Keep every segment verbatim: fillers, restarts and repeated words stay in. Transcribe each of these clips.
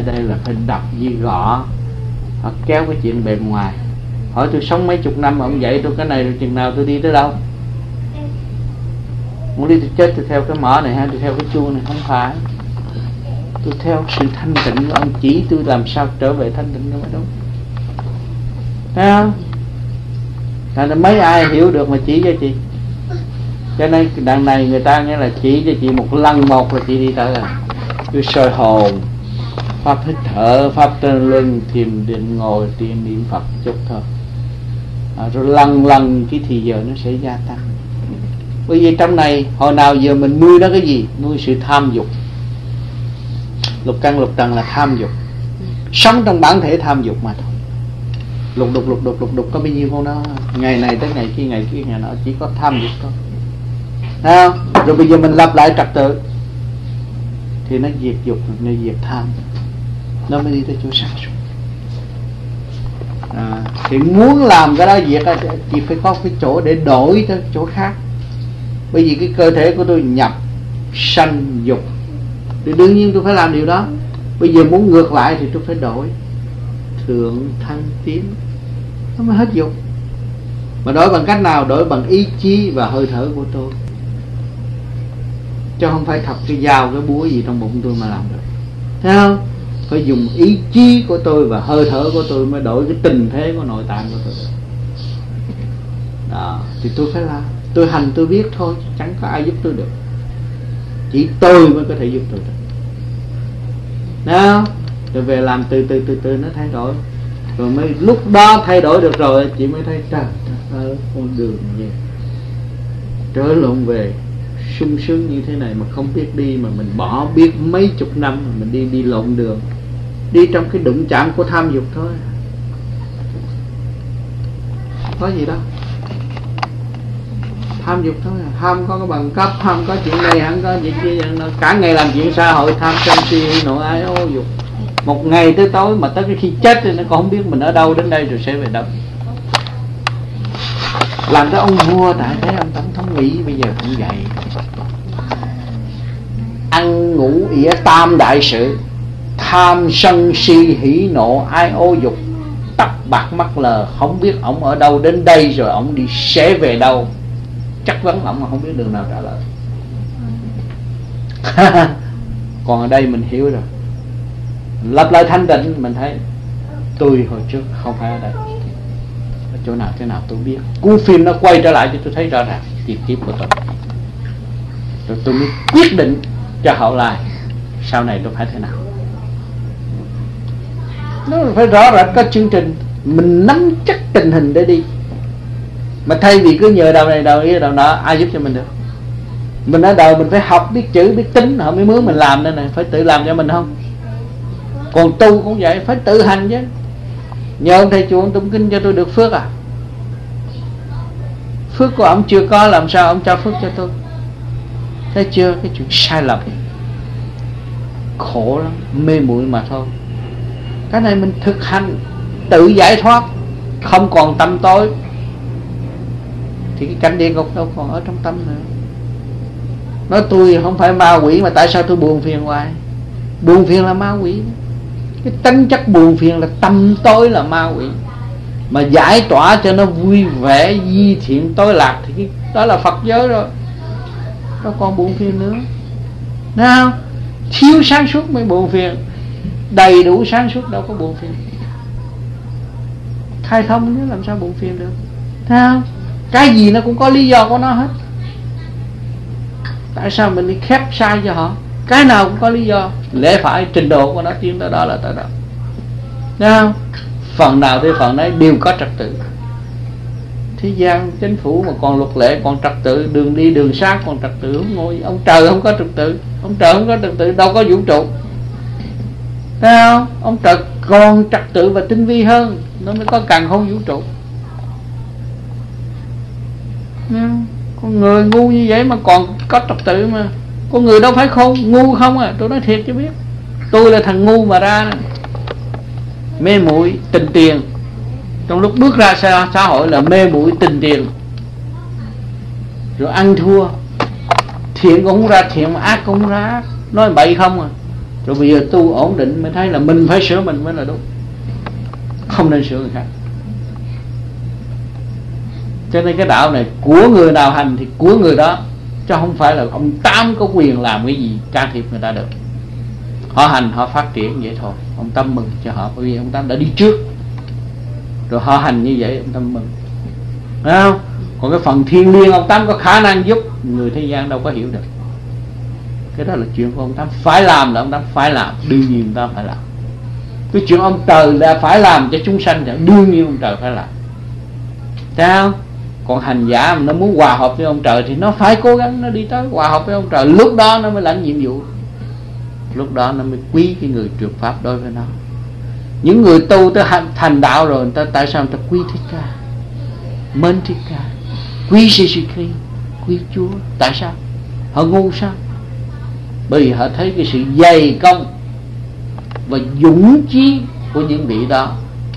đây là phải đập với gõ, họ kéo cái chuyện bề ngoài. Hỏi tôi sống mấy chục năm mà ông dạy tôi cái này rồi chừng nào tôi đi tới đâu? Muốn đi tôi chết tôi theo cái mỏ này hay tôi theo cái chuông này? Không phải. Tôi theo sự thanh tịnh của ông chỉ tôi làm sao trở về thanh tịnh đó mới đúng. Thấy không? Thành ra mấy ai hiểu được mà chỉ cho chị. Cho nên đằng này người ta nghe là chỉ cho chị một lần một là chị đi tới rồi. Cứ soi hồn, pháp hít thở, pháp trên lưng, thiền định ngồi, tiền niệm Phật chút thôi. À, rồi lần lần cái thì giờ nó sẽ gia tăng. Bởi vì trong này hồi nào giờ mình nuôi nó cái gì? Nuôi sự tham dục. Lục căn lục trần là tham dục. Sống trong bản thể tham dục mà thôi. Lục đục lục đục lục đục có bao nhiêu con đó, ngày này tới ngày kia, ngày kia ngày nọ, chỉ có tham dục thôi. Thấy không? Rồi bây giờ mình lặp lại trật tự thì nó diệt dục, nó diệt tham, nó mới đi tới chỗ sáng suốt. À, thì muốn làm cái đó diệt thì phải có cái chỗ để đổi tới chỗ khác. Bởi vì cái cơ thể của tôi nhập sanh dục thì đương nhiên tôi phải làm điều đó. Bây giờ muốn ngược lại thì tôi phải đổi thượng thăng tiến, nó mới hết dục. Mà đổi bằng cách nào? Đổi bằng ý chí và hơi thở của tôi, chứ không phải thọc cái dao cái búa gì trong bụng tôi mà làm được. Thấy không? Phải dùng ý chí của tôi và hơi thở của tôi mới đổi cái tình thế của nội tạng của tôi. Đó, thì tôi phải làm. Tôi hành tôi biết thôi, chẳng có ai giúp tôi được, chỉ tôi mới có thể giúp tôi được. Đó, rồi về làm từ từ từ từ nó thay đổi. Rồi mới lúc đó thay đổi được rồi chị mới thấy trời ơi, con đường gì trở lộn về sung sướng như thế này mà không biết đi, mà mình bỏ biết mấy chục năm mà mình đi đi lộn đường, đi trong cái đụng chạm của tham dục thôi, có gì đâu. Tham dục thôi, tham có cái bằng cấp, tham có chuyện này, không có chuyện kia, cả ngày làm chuyện xã hội, tham sân si nội ái ô dục. Một ngày tới tối mà tới cái khi chết thì nó còn không biết mình ở đâu đến đây rồi sẽ về đâu. Làm cái ông vua tại thế ông tổng thống Mỹ bây giờ cũng vậy. Ăn ngủ ỉa tam đại sự, tham sân si hỉ nộ ái ô dục, tóc bạc mắt lờ, không biết ổng ở đâu đến đây rồi ổng đi sẽ về đâu. Chắc vấn ổng mà không biết đường nào trả lời. Còn ở đây mình hiểu rồi, lập lại thanh tịnh, mình thấy tôi hồi trước không phải ở đây, ở chỗ nào thế nào tôi biết. Cú phim nó quay trở lại cho tôi thấy rõ ràng tiền kiếp của tôi, rồi tôi mới quyết định cho hậu lại sau này tôi phải thế nào. Nó phải rõ ràng có chương trình, mình nắm chắc tình hình để đi. Mà thay vì cứ nhờ đầu này đầu kia đầu nọ, ai giúp cho mình được? Mình ở đời mình phải học biết chữ biết tính họ mới mướn mình làm nên này, phải tự làm cho mình không? Còn tu cũng vậy, phải tự hành chứ. Nhờ ông thầy chùa ông tụng kinh cho tôi được phước à? Phước của ông chưa có, làm sao ông cho phước cho tôi? Thấy chưa? Cái chuyện sai lầm khổ lắm, mê muội mà thôi. Cái này mình thực hành tự giải thoát, không còn tâm tối, thì cái cảnh địa ngục đâu còn ở trong tâm nữa. Nói tôi không phải ma quỷ mà tại sao tôi buồn phiền hoài? Buồn phiền là ma quỷ. Cái tính chất buồn phiền là tâm tối là ma quỷ. Mà giải tỏa cho nó vui vẻ, di thiện tối lạc thì cái đó là Phật giới rồi, đâu còn buồn phiền nữa. Thấy không? Thiếu sáng suốt mới buồn phiền, đầy đủ sáng suốt đâu có buồn phiền. Khai thông chứ làm sao buồn phiền được. Thấy không? Cái gì nó cũng có lý do của nó hết. Tại sao mình đi khép sai cho họ? Cái nào cũng có lý do. Lẽ phải trình độ của nó tiến tới đó là tới đó. Thấy không? Phần nào tới phần đấy đều có trật tự. Thế gian chính phủ mà còn luật lệ, còn trật tự, đường đi đường sát còn trật tự, không ngồi. Ông trời không có trật tự, ông trời không có trật tự đâu có vũ trụ. Thấy không? Ông trời còn trật tự và tinh vi hơn, nó mới có càn khôn vũ trụ. Con người ngu như vậy mà còn có trật tự mà. Con người đâu phải khôn, ngu không à. Tôi nói thiệt cho biết, tôi là thằng ngu mà ra này. Mê muội tình tiền, trong lúc bước ra xã hội là mê muội tình tiền, rồi ăn thua, thiện cũng không ra thiện mà ác cũng không ra ác. Nói bậy không à. Rồi bây giờ tu ổn định mới thấy là mình phải sửa mình mới là đúng, không nên sửa người khác. Cho nên cái đạo này của người nào hành thì của người đó, chứ không phải là ông Tám có quyền làm cái gì can thiệp người ta được. Họ hành họ phát triển vậy thôi, ông Tám mừng cho họ, bởi vì ông Tám đã đi trước rồi họ hành như vậy, ông Tám mừng, phải không? Còn cái phần thiên liêng ông Tám có khả năng giúp, người thế gian đâu có hiểu được. Cái đó là chuyện của ông Tám, phải làm là ông Tám phải làm, đương nhiên ông Tám phải làm. Cái chuyện ông trời là phải làm cho chúng sanh thì đương nhiên ông trời phải làm, sao? Còn hành giả mà nó muốn hòa hợp với ông trời thì nó phải cố gắng nó đi tới hòa hợp với ông trời, lúc đó nó mới lãnh nhiệm vụ, lúc đó nó mới quý cái người truyền pháp đối với nó. Những người tu tới thành đạo rồi, người ta tại sao người ta quý Thích Ca, mến Thích Ca, quý Jesus Christ, quý Chúa? Tại sao? Họ ngu sao? Bởi vì họ thấy cái sự dày công và dũng chí của những vị đó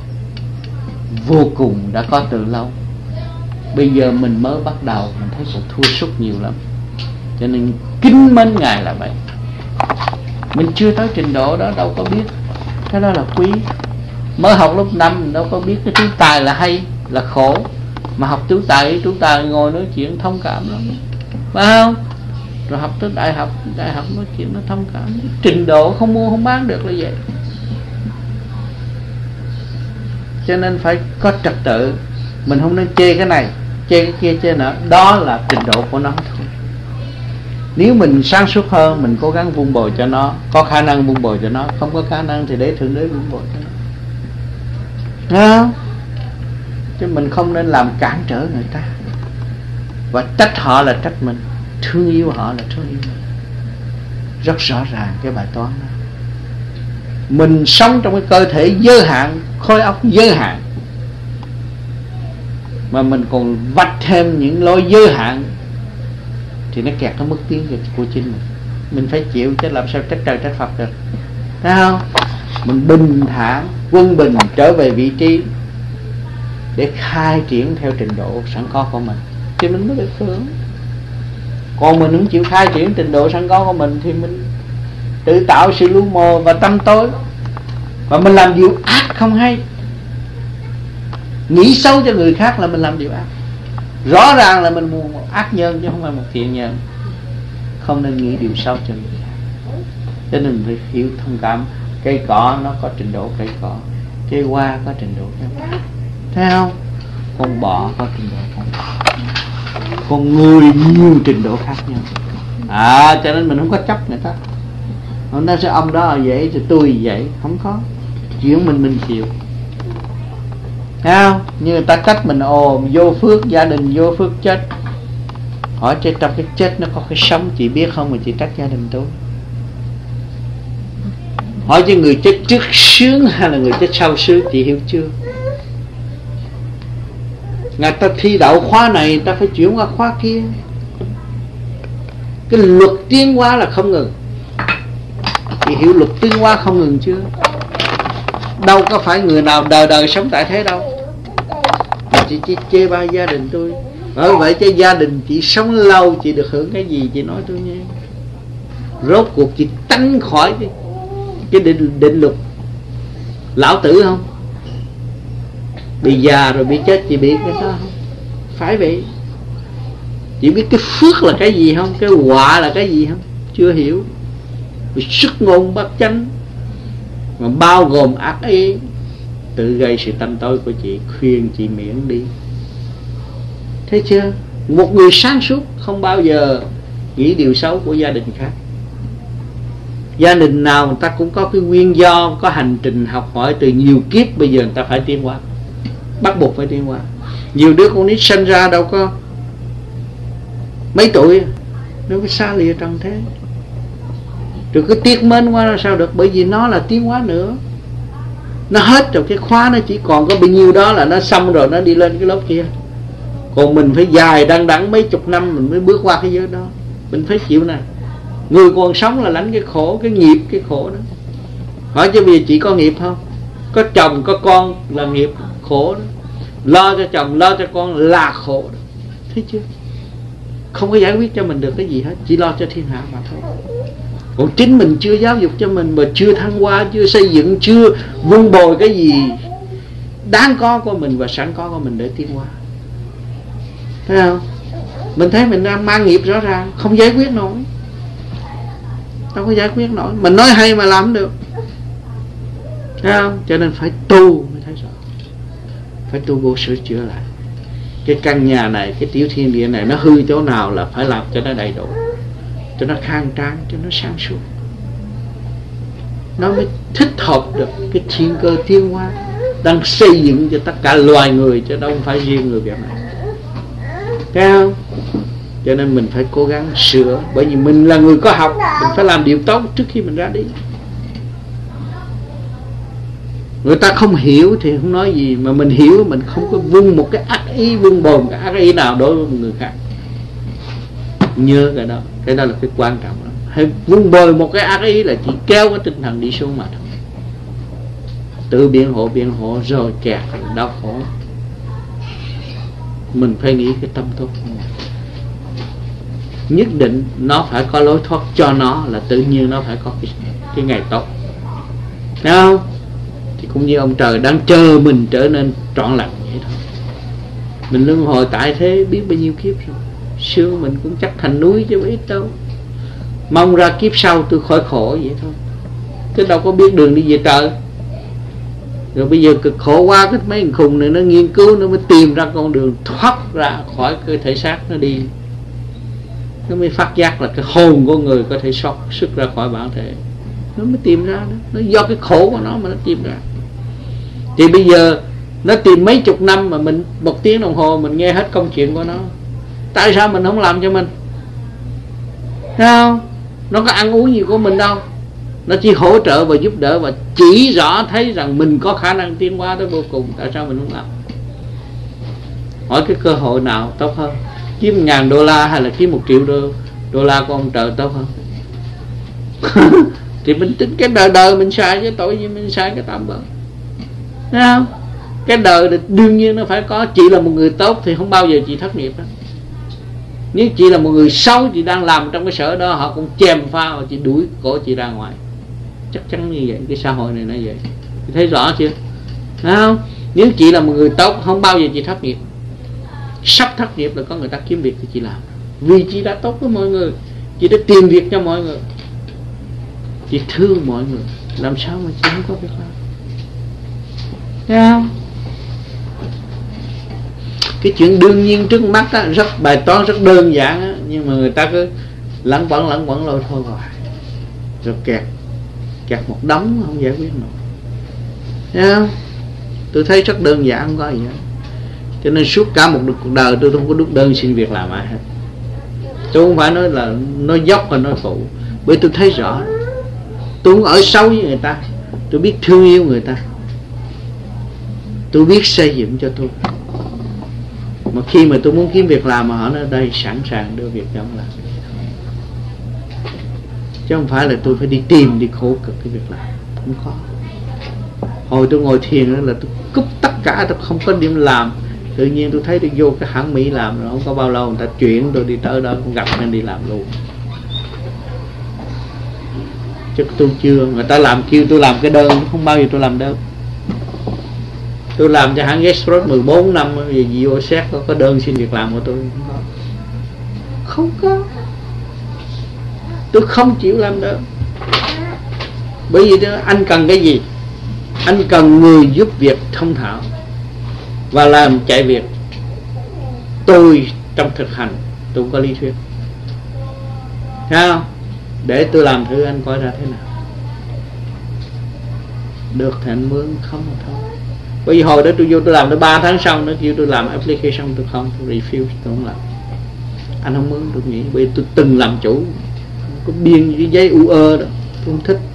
vô cùng đã có từ lâu. Bây giờ mình mới bắt đầu, mình thấy còn thua sút nhiều lắm. Cho nên kính mến Ngài là vậy. Mình chưa tới trình độ đó đâu có biết cái đó là quý. Mới học lớp năm mình đâu có biết cái chú tài là hay là khổ. Mà học chú tài, chú tài ngồi nói chuyện thông cảm lắm, phải không? Rồi học tới đại học, đại học nói chuyện nó thông cảm. Trình độ không mua không bán được là vậy. Cho nên phải có trật tự. Mình không nên chê cái này, chê cái kia, chê nọ. Đó là trình độ của nó thôi. Nếu mình sáng suốt hơn, mình cố gắng vun bồi cho nó, có khả năng vun bồi cho nó, không có khả năng thì để Thượng Đế vun bồi cho nó, nghe không? Chứ mình không nên làm cản trở người ta, và trách họ là trách mình, thương yêu họ là thương yêu mình. Rất rõ ràng cái bài toán đó. Mình sống trong cái cơ thể giới hạn, khối óc giới hạn, mà mình còn vạch thêm những lối giới hạn thì nó kẹt, nó mất tiếng của chính mình. Mình phải chịu, chứ làm sao trách trời trách Phật được, thấy không? Mình bình thản, quân bình trở về vị trí để khai triển theo trình độ sẵn có của mình thì mình mới được hưởng. Còn mình không chịu khai triển trình độ sẵn có của mình thì mình tự tạo sự lu mờ và tâm tối, và mình làm điều ác không hay, nghĩ xấu cho người khác là mình làm điều ác. Rõ ràng là mình một ác nhân chứ không phải một thiện nhân. Không nên nghĩ điều xấu cho người khác. Cho nên mình phải hiểu thông cảm. Cây cỏ nó có trình độ cây cỏ, cây hoa có trình độ cây hoa, thấy không? Con bọ có trình độ con bọ, con người nhiều trình độ khác nhau. À, cho nên mình không có chấp người ta. Ông ta sẽ ông đó là vậy thì tôi vậy, không có. Chuyện mình mình chịu, thấy không? Như người ta trách mình, ồ vô phước, gia đình vô phước chết. Hỏi chứ trong cái chết nó có cái sống chị biết không mà chị trách gia đình tôi? Hỏi cho người chết trước sướng hay là người chết sau sướng, chị hiểu chưa? Người ta thi đậu khóa này, ta phải chuyển qua khóa kia. Cái luật tiến hóa là không ngừng. Chị hiểu luật tiến hóa không ngừng chưa? Đâu có phải người nào đời đời sống tại thế đâu. Chị chỉ chê bai gia đình tôi. Bởi vậy cho gia đình chị sống lâu, chị được hưởng cái gì chị nói tôi nghe. Rốt cuộc chị tránh khỏi cái, cái định, định luật lão tử không? Bị già rồi bị chết, chị biết cái đó không? Phải vậy. Chị biết cái phước là cái gì không? Cái họa là cái gì không? Chưa hiểu. Vì sức ngôn bất chánh mà bao gồm ác ý, tự gây sự tâm tối của chị. Khuyên chị miễn đi, thấy chưa? Một người sáng suốt không bao giờ nghĩ điều xấu của gia đình khác. Gia đình nào người ta cũng có cái nguyên do, có hành trình học hỏi từ nhiều kiếp. Bây giờ người ta phải tiến hóa, bắt buộc phải tiến hóa. Nhiều đứa con nít sinh ra đâu có mấy tuổi, nó phải xa lìa trần thế. Rồi cứ tiếc mến quá là sao được? Bởi vì nó là tiến hóa nữa. Nó hết rồi, cái khóa nó chỉ còn có bao nhiêu đó là nó xong rồi, nó đi lên cái lớp kia. Còn mình phải dài đăng đẵng mấy chục năm mình mới bước qua cái giới đó. Mình phải chịu nè. Người còn sống là lãnh cái khổ, cái nghiệp, cái khổ đó. Hỏi cho bây giờ chị có nghiệp không? Có chồng, có con là nghiệp, khổ đó. Lo cho chồng, lo cho con là khổ đó. Thấy chưa? Không có giải quyết cho mình được cái gì hết, chỉ lo cho thiên hạ mà thôi. Còn chính mình chưa giáo dục cho mình, mà chưa thăng hoa, chưa xây dựng, chưa vun bồi cái gì đáng có của mình và sẵn có của mình để tiến hóa. Thấy không? Mình thấy mình đang mang nghiệp rõ ràng, không giải quyết nổi, đâu có giải quyết nổi. Mình nói hay mà làm không được. Thấy không? Cho nên phải tu mới thấy rõ. Phải tu vô sửa chữa lại. Cái căn nhà này, cái tiểu thiên địa này nó hư chỗ nào là phải làm cho nó đầy đủ, cho nó khang trang, cho nó sáng suốt, nó mới thích hợp được cái thiên cơ tiến hóa đang xây dựng cho tất cả loài người, chứ đâu phải riêng người Việt này. Thấy không? Cho nên mình phải cố gắng sửa. Bởi vì mình là người có học, mình phải làm điều tốt trước khi mình ra đi. Người ta không hiểu thì không nói gì, mà mình hiểu mình không có vung một cái ác ý, vung bồn cái ác ý nào đối với một người khác. Nhớ cái đó, cái đó là cái quan trọng đó. Hay vung bồi một cái ác ý là chỉ kéo cái tinh thần đi xuống mà thôi. Tự biện hộ biện hộ rồi kẹt đau khổ. Mình phải nghĩ cái tâm tốt của mình. Nhất định nó phải có lối thoát cho nó, là tự nhiên nó phải có cái, cái ngày tốt. Thấy không? Thì cũng như ông trời đang chờ mình trở nên trọn lành vậy thôi. Mình luân hồi tại thế biết bao nhiêu kiếp rồi, xưa mình cũng chắc thành núi chứ ít đâu. Mong ra kiếp sau tôi khỏi khổ vậy thôi, chứ đâu có biết đường đi về trời. Rồi bây giờ cực khổ quá, cái mấy thằng khùng này nó nghiên cứu, nó mới tìm ra con đường thoát ra khỏi cái thể xác nó đi. Nó mới phát giác là cái hồn của người có thể sót xuất ra khỏi bản thể. Nó mới tìm ra đó. Nó do cái khổ của nó mà nó tìm ra. Thì bây giờ nó tìm mấy chục năm mà mình một tiếng đồng hồ mình nghe hết công chuyện của nó. Tại sao mình không làm cho mình? Thấy không? Nó có ăn uống gì của mình đâu. Nó chỉ hỗ trợ và giúp đỡ và chỉ rõ thấy rằng mình có khả năng tiến hóa tới vô cùng. Tại sao mình không làm? Hỏi cái cơ hội nào tốt hơn? Kiếm ngàn đô la hay là kiếm một triệu đô, đô la của ông trời tốt hơn? Thì mình tính cái đời đời mình xài, chứ tội gì mình xài cái tạm bỡ. Thấy không? Cái đời thì đương nhiên nó phải có. Chị là một người tốt thì không bao giờ chị thất nghiệp đó. Nếu chị là một người xấu, chị đang làm trong cái sở đó, họ cũng chèm pha và chị đuổi cổ chị ra ngoài. Chắc chắn như vậy, cái xã hội này nó vậy. Chị thấy rõ chưa? Thấy không? Nếu chị là một người tốt, không bao giờ chị thất nghiệp. Sắp thất nghiệp là có người ta kiếm việc thì chị làm. Vì chị đã tốt với mọi người, chị đã tìm việc cho mọi người, chị thương mọi người, làm sao mà chị không có việc làm? Thấy không? Cái chuyện đương nhiên trước mắt á, rất bài toán rất đơn giản á, nhưng mà người ta cứ lẳng quẩn lẳng quẩn lôi thôi rồi, rồi kẹt kẹt một đống không giải quyết nổi. Thấy không? Tôi thấy rất đơn giản, không có gì hết. Cho nên suốt cả một cuộc đời tôi không có đút đơn xin việc làm ai hết. Tôi không phải nói là nói dốc hay nói phụ, bởi tôi thấy rõ. Tôi không ở sâu với người ta, tôi biết thương yêu người ta, tôi biết xây dựng cho tôi. Mà khi mà tôi muốn kiếm việc làm mà họ nói đây sẵn sàng đưa việc cho ông làm, chứ không phải là tôi phải đi tìm, đi khổ cực cái việc làm. Không có. Hồi tôi ngồi thiền đó là tôi cúp tất cả, tôi không có điểm làm. Tự nhiên tôi thấy tôi vô cái hãng Mỹ làm rồi, không có bao lâu người ta chuyển tôi đi tới đó, cũng gặp nên đi làm luôn. Chứ tôi chưa, người ta làm kêu tôi làm cái đơn, không bao giờ tôi làm đơn. Tôi làm cho hãng Express mười bốn năm, vì vô xét có, có đơn xin việc làm của tôi không có. Không có. Tôi không chịu làm đơn. Bởi vì đó, anh cần cái gì? Anh cần người giúp việc thông thạo và làm chạy việc. Tôi trong thực hành tôi không có lý thuyết. Thấy không? Để tôi làm thử anh coi ra thế nào. Được thì anh mướn, không thì thôi. Bởi vì hồi đó tôi vô tôi làm tới ba tháng xong, nó kêu tôi làm application, tôi không, tôi refuse, tôi không làm. Anh không mướn tôi nghĩ, bởi vì tôi từng làm chủ, có biên cái giấy u ơ đó, tôi không thích.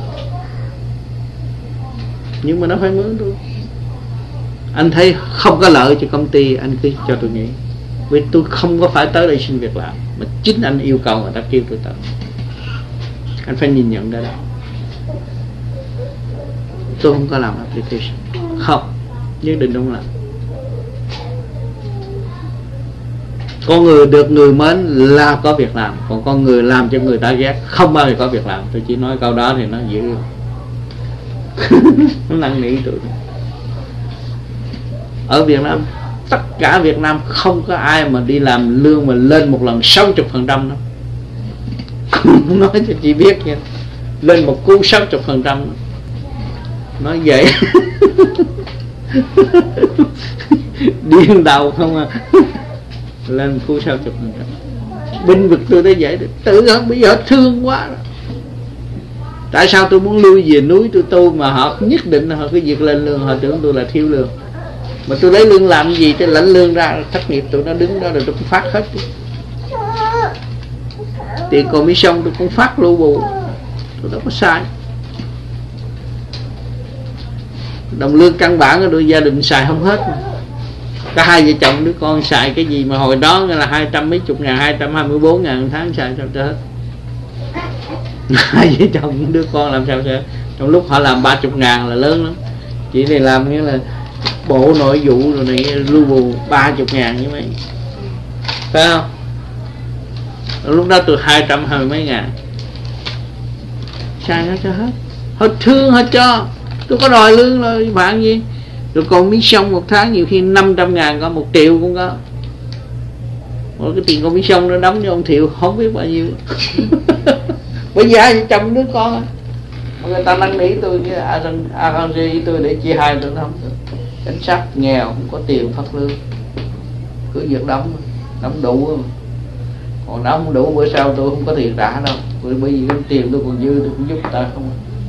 Nhưng mà nó phải mướn tôi. Anh thấy không có lợi cho công ty, anh cứ cho tôi nghỉ. Vì tôi không có phải tới đây xin việc làm, mà chính anh yêu cầu người ta kêu tôi tới. Anh phải nhìn nhận ra đó. Tôi không có làm application. Không, nhất định không làm. Con người được người mến là có việc làm, còn con người làm cho người ta ghét không bao giờ có việc làm. Tôi chỉ nói câu đó thì nó dữ. Nó năn nỉ tôi. Ở Việt Nam, tất cả Việt Nam không có ai mà đi làm lương mà lên một lần sáu mươi phần trăm đâu. Nói cho chị biết nha, lên một cú sáu mươi phần trăm. Nói vậy điên đầu không à. Lên cú sáu mươi phần trăm. Binh vực tôi tới vậy, tự hơn bây giờ thương quá rồi. Tại sao tôi muốn lui về núi tôi tu mà họ nhất định họ cứ việc lên lương, họ tưởng tôi là thiếu lương. Mà tôi lấy lương làm gì, tôi lãnh lương ra thất nghiệp tụi nó đứng đó rồi tôi cũng phát hết. Tiền commission tôi cũng phát lưu bù, tôi đâu có sai. Đồng lương căn bản của đôi gia đình xài không hết mà. Cả hai vợ chồng đứa con xài cái gì mà hồi đó là hai trăm mấy chục ngàn, hai trăm hai mươi bốn ngàn một tháng xài sao cho hết. Hai vợ chồng đứa con làm sao cho hết. Trong lúc họ làm ba chục ngàn là lớn lắm. Chị này làm nghĩa là bộ nội vụ rồi này lưu bù ba chục ngàn như mấy, phải không? Lúc đó tôi hai trăm hai mươi mấy ngàn, xài nó cho hết. Họ thương họ cho, tôi có đòi lương rồi bạn gì. Rồi còn miếng xong một tháng nhiều khi năm trăm ngàn có, một triệu cũng có. Rồi cái tiền con miếng xong nó đóng cho ông Thiệu không biết bao nhiêu. Bởi vì ai chồng đứa con mà người ta năn nỉ tôi với a rờ giê tôi để chia hai tôi không được. Cảnh sát nghèo không có tiền phát lương, cứ việc đóng đóng đủ mà. Còn đóng không đủ bữa sau tôi không có tiền trả đâu, bởi vì cái tiền tôi còn dư tôi cũng giúp ta không.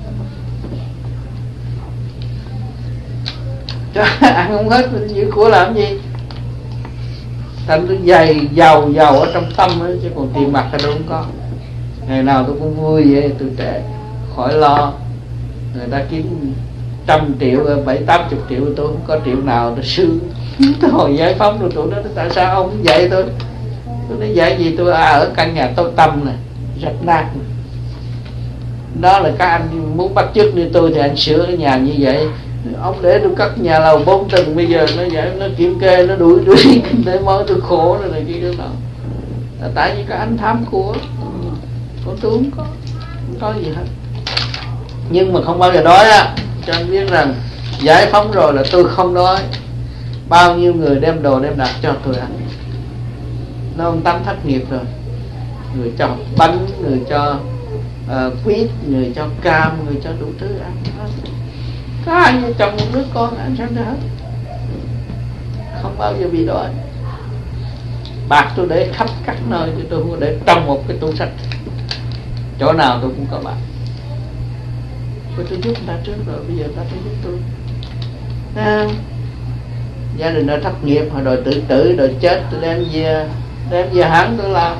Ăn không hết giữ của làm gì. Thành tôi dày giàu giàu ở trong tâm ấy, chứ còn tiền mặt tôi không có. Ngày nào tôi cũng vui vậy, tôi trẻ khỏi lo. Người ta kiếm trăm triệu, bảy tám chục triệu, tôi không có triệu nào tôi sướng. Tôi hồi giải phóng rồi tụi nó tại sao ông không dạy tôi. Tôi nói dạy gì tôi à, ở căn nhà tối tăm này, rách nát này. Đó là các anh muốn bắt chước như tôi thì anh sửa cái nhà như vậy. Ông để tôi cất nhà lầu bốn tầng, bây giờ nó vậy, nó kiểm kê, nó đuổi đuổi để mới tôi khổ rồi này kia đó. Là tại vì các anh tham của, còn tôi không có, không có gì hết. Nhưng mà không bao giờ đói á, cho anh biết rằng giải phóng rồi là tôi không đói. Bao nhiêu người đem đồ đem đặt cho tôi ăn. Nó ông Tám thất nghiệp rồi, người cho bánh, người cho uh, quýt, người cho cam, người cho đủ thứ ăn. Có hai vợ chồng một đứa con ăn sao hết, không bao giờ bị đói. Bạc tôi để khắp các nơi, chứ tôi không có để trong một cái túi sách. Chỗ nào tôi cũng có bạc. Tôi giúp người ta trước rồi, bây giờ người ta phải giúp tôi. À, gia đình đã thất nghiệp, họ đòi tự tử, đòi chết, tôi đem về, đem về hãng tôi làm.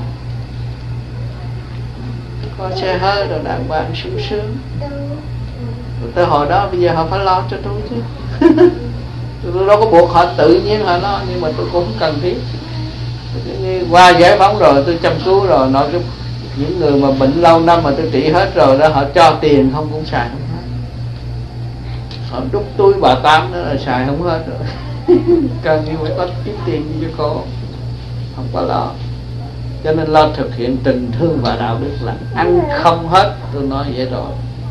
Có xe hơi, rồi đàng hoàng sung sướng. Rồi tới hồi đó bây giờ họ phải lo cho tôi chứ. Tôi đâu có buộc họ, tự nhiên họ lo, nhưng mà tôi cũng không cần thiết. Qua giải phóng rồi, tôi chăm cứu rồi, nói cái những người mà bệnh lâu năm mà tôi trị hết rồi đó, họ cho tiền không cũng xài không hết. Họ đút túi bà Tám đó là xài không hết rồi. Cần như phải có kiếm tiền cho cô, không có lo. Cho nên lo thực hiện tình thương và đạo đức là ăn không hết. Tôi nói vậy rồi,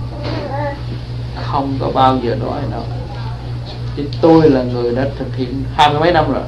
không có bao giờ đói đâu. Chứ tôi là người đã thực hiện hai mươi mấy năm rồi.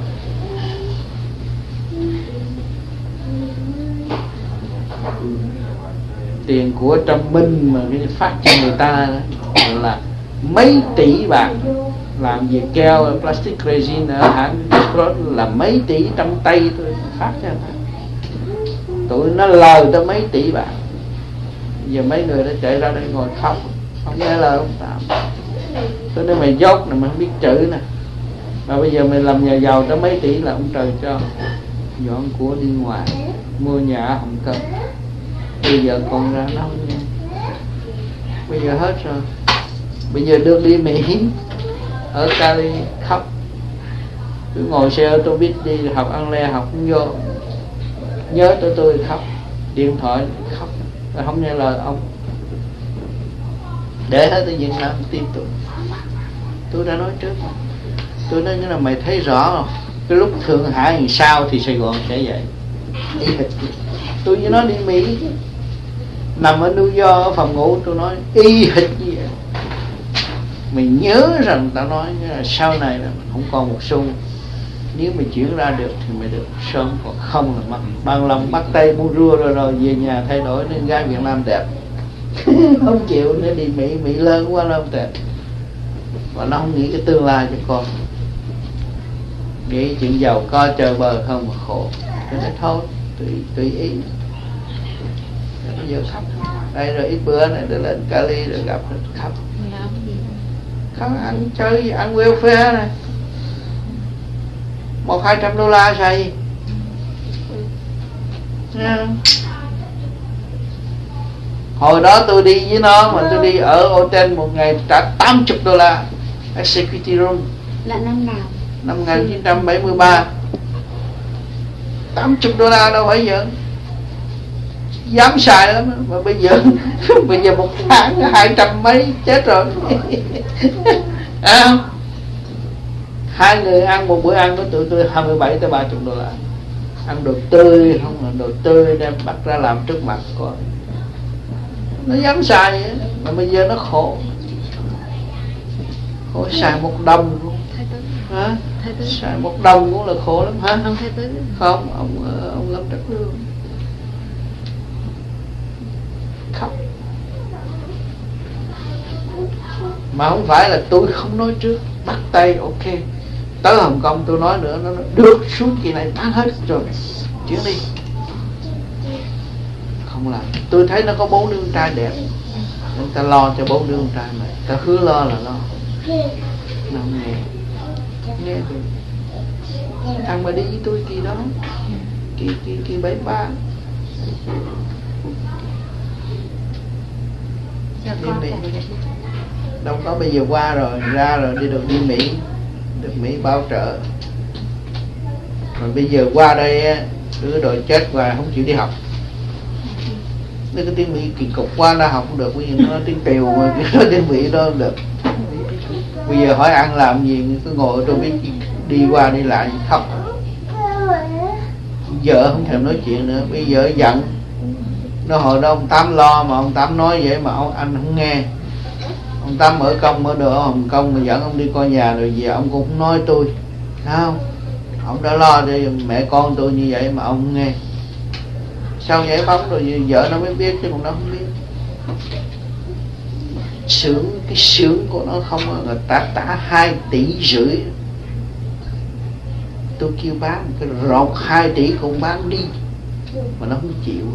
Tiền của Trâm Minh mà cái phát cho người ta là mấy tỷ bạc. Làm việc keo plastic resin ở hãng là mấy tỷ trong tay tôi phát cho người ta. Tụi nó lời tới mấy tỷ bạc. Giờ mấy người đã chạy ra đây ngồi khóc, không nghe lời ông Tám. Tôi nói mày dốt nè, mày không biết chữ nè, mà bây giờ mày làm nhà giàu tới mấy tỷ là ông trời cho. Dọn của đi ngoài, mua nhà ở Hồng Kông, bây giờ còn ra đâu nha. Bây giờ hết rồi. Bây giờ được đi Mỹ, ở Cali khóc. Cứ ngồi xe ô tô buýt đi, học ăn le học không vô. Nhớ tới tôi khóc, điện thoại khóc, không nghe lời ông. Để hết tôi Việt Nam tin tôi. Tôi đã nói trước mà. Tôi nói như là mày thấy rõ không? Cái lúc Thượng Hải làm sao thì Sài Gòn sẽ vậy. Tôi với nó đi Mỹ, nằm ở New York ở phòng ngủ, tôi nói y hệt như vậy. Mình nhớ rằng tao nói là sau này là mình không còn một xu, nếu mình chuyển ra được thì mới được sớm, còn không là mất. Bằng lòng bắt tay mua rua rồi rồi về nhà thay đổi nên gái Việt Nam đẹp. Không chịu nữa, đi Mỹ, Mỹ lớn quá đâu đẹp. Và nó không nghĩ cái tương lai cho con, nghĩ chuyện giàu có chờ bờ không mà khổ. Thế nên thôi, tùy, tùy ý. Bây giờ khóc. Đây rồi ít bữa này tôi lên Cali rồi gặp rồi khóc. Khóc ăn chơi, ăn welfare này. Một hai trăm đô la xài. Yeah. Hồi đó tôi đi với nó mà tôi đi ở hotel một ngày trả tám mươi đô la executive room. Là năm nào? Năm một nghìn chín trăm bảy mươi ba. tám mươi đô la đâu phải giờ. Dám xài lắm mà bây giờ bây giờ một tháng hai trăm mấy chết rồi. À, hai người ăn một bữa ăn của tụi tôi hai mươi bảy tới ba mươi đô la. Ăn đồ tươi, không là đồ tươi đem bắt ra làm trước mặt coi. Nó dám xài vậy mà bây giờ nó khổ. Khổ xài một đồng luôn. Hả? Xài một đồng cũng là khổ lắm hả? Ông Thái Tứ. Không, ông ông Lâm Trắc Lương. Khóc. Mà không phải là tôi không nói trước, bắt tay ok. Tới Hồng Kông tôi nói nữa, nó nói được, xuống kỳ này bán hết rồi, chuyển đi. Không làm. Tôi thấy nó có bốn đứa con trai đẹp, nên ta lo cho bốn đứa con trai này, ta hứa lo là lo. Nó không nghe. Nghe rồi. Thằng mà đi với tôi kỳ đó, kỳ kỳ kỳ bảy ba. Đi Mỹ. Đâu có, bây giờ qua rồi, ra rồi đi được đi Mỹ, được Mỹ bao trợ. Còn bây giờ qua đây cứ đòi chết và không chịu đi học. Nên cái tiếng Mỹ kỳ cục qua đã học không được, bây giờ nó nói tiếng Kiều mà nói tiếng Mỹ đó không được. Bây giờ hỏi ăn làm gì cứ ngồi tôi biết đi qua đi lại khóc. Vợ không thèm nói chuyện nữa, bây giờ giận. Nó hồi đó ông Tám lo mà ông Tám nói vậy mà ông anh không nghe. Ông Tám mở công mở đồ ở Hồng Kông mà dẫn ông đi coi nhà rồi về ông cũng không nói tôi. Thấy không? Ông đã lo cho mẹ con tôi như vậy mà ông không nghe. Sau giải phóng rồi vợ nó mới biết chứ còn nó không biết. Sướng, cái sướng của nó không là ta trả hai tỷ rưỡi. Tôi kêu bán cái rột hai tỷ cũng bán đi mà nó không chịu.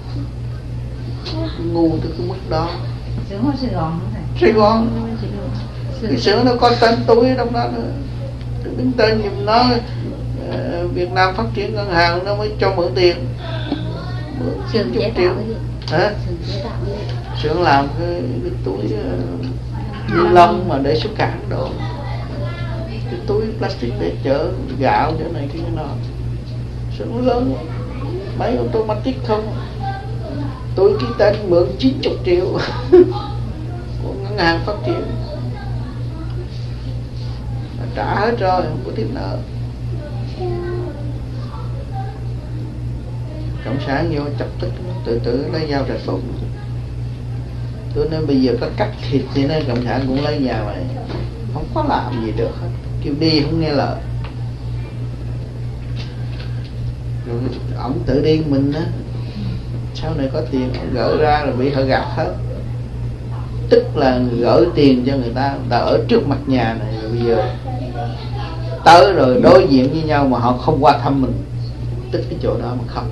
Ngu tới cái mức đó. Sướng ở Sài Gòn không thầy? Sài Gòn. Cái sướng nó có tên tôi ở trong đó nữa. Tôi đứng tên giùm nó. uh, Việt Nam phát triển ngân hàng nó mới cho mượn tiền. Sướng chế tạo cái gì? Hả? Sướng chế tạo cái gì? Sướng làm cái, cái túi ni uh, lông mà để xuất cảng đồ. Cái túi plastic để chở gạo chỗ này cái nọ. Sướng lớn. Mấy automatic không. Tôi ký tên mượn chín mươi triệu của ngân hàng phát triển, trả hết rồi, không có thiếu nợ. Cộng sản vô chọc tức, tự tử lấy dao rạch bụng. Tôi nói bây giờ có cắt thịt thì nên cộng sản cũng lấy nhà vậy, không có làm gì được hết, kêu đi không nghe lời. Rồi ổng tự điên mình á. Sau này có tiền gỡ ra rồi bị họ gạt hết. Tức là gửi tiền cho người ta, người ta ở trước mặt nhà này rồi bây giờ tới rồi đối diện với nhau mà họ không qua thăm mình, tức cái chỗ đó mà khóc.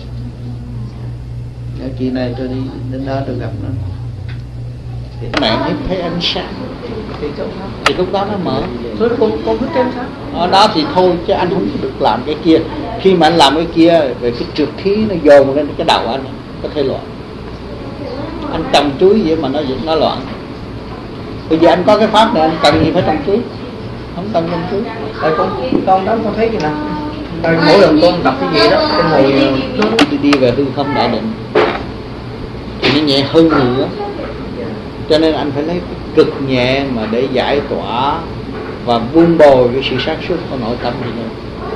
Kỳ này tôi đi đến đó tôi gặp nó, thì mẹ em thấy ánh sáng thì lúc đó nó mở. Thôi con con cứ trên sao? Ở đó thì thôi chứ anh không được làm cái kia. Khi mà anh làm cái kia về cái trượt khí nó dồn lên cái đầu anh có thể loạn. Anh trồng chuối vậy mà nó nó loạn. Bây giờ anh có cái pháp này anh cần gì phải trồng chuối? Không cần trồng chuối. Tại con con đó con thấy gì nè. Tại mỗi lần con đọc cái gì đó con ngồi đi đi về hư không đại định thì nó nhẹ hơn nữa. Cho nên anh phải lấy cái cực nhẹ mà để giải tỏa và buông bồi cái sự sáng suốt của nội tâm của mình.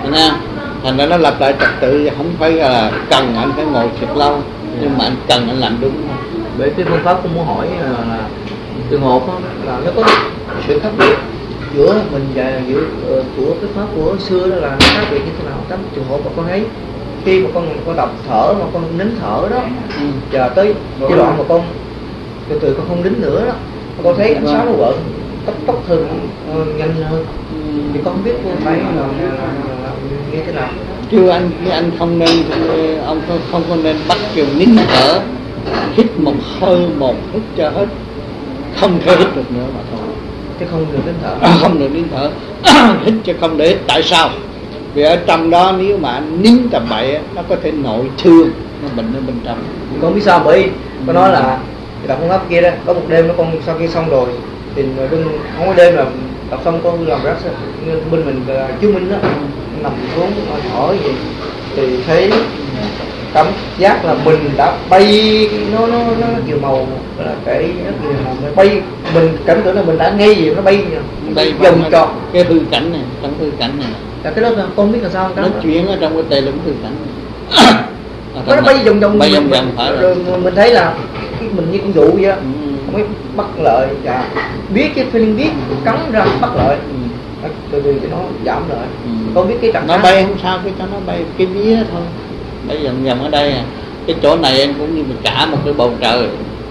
Nha. Thành ra nó lập lại trật tự, không phải là cần anh phải ngồi thiệt lâu, nhưng mà anh cần anh làm đúng. Bởi cái phương pháp tôi muốn hỏi là, là từ một đó, là nó có sự khác biệt giữa mình và giữa uh, của cái pháp của xưa đó là nó khác biệt như thế nào? Các trường hợp mà con thấy khi mà con con tập thở mà con nín thở đó, ừ. Chờ tới giai đoạn mà con từ từ con không nín nữa đó, con thấy ánh sáng nó vỡ tốc tốc hơn, uh, nhanh hơn, ừ. Thì con không biết con phải là, là, là, là như thế nào. Chứ anh anh không nên, ông không, không có nên bắt kiểu nín thở, hít một hơi một hít cho hết, không thể hít được nữa mà thôi. Chứ không được nín thở. À, không được nín thở. Hít chứ không để hít. Tại sao? Vì ở trong đó nếu mà anh nín tầm bậy nó có thể nội thương, nó bệnh ở bên trong. Con biết sao? Bởi con nói là tập phương pháp kia đó, có một đêm nó con sau khi xong rồi thì đừng không có đêm là tập xong con làm rất bên mình chú Minh đó nằm xuống hỏi gì thì thấy cảm giác là mình đã bay, nó nó nó chiều màu là cái nó kiểu là bay, mình cảm tưởng là mình đã ngay gì nó bay bay vòng tròn cái hư cảnh này, trong hư cảnh này là cái đó là con biết là sao nó chuyển ở trong cái tề lũng hư cảnh này. nó bay vòng vòng bay vòng vòng phải rồi mình thấy là cái mình như con dụ vậy đó, ừ. Không biết bắt lợi và biết cái feeling biết cắn ra bắt lợi, ừ. Từ từ cái nó giảm lại, ừ. Con biết cái trạng nó bay không sao, cái cho nó bay cái vía thôi, bay vòng vòng ở đây à. Cái chỗ này em cũng như cả một cái bầu trời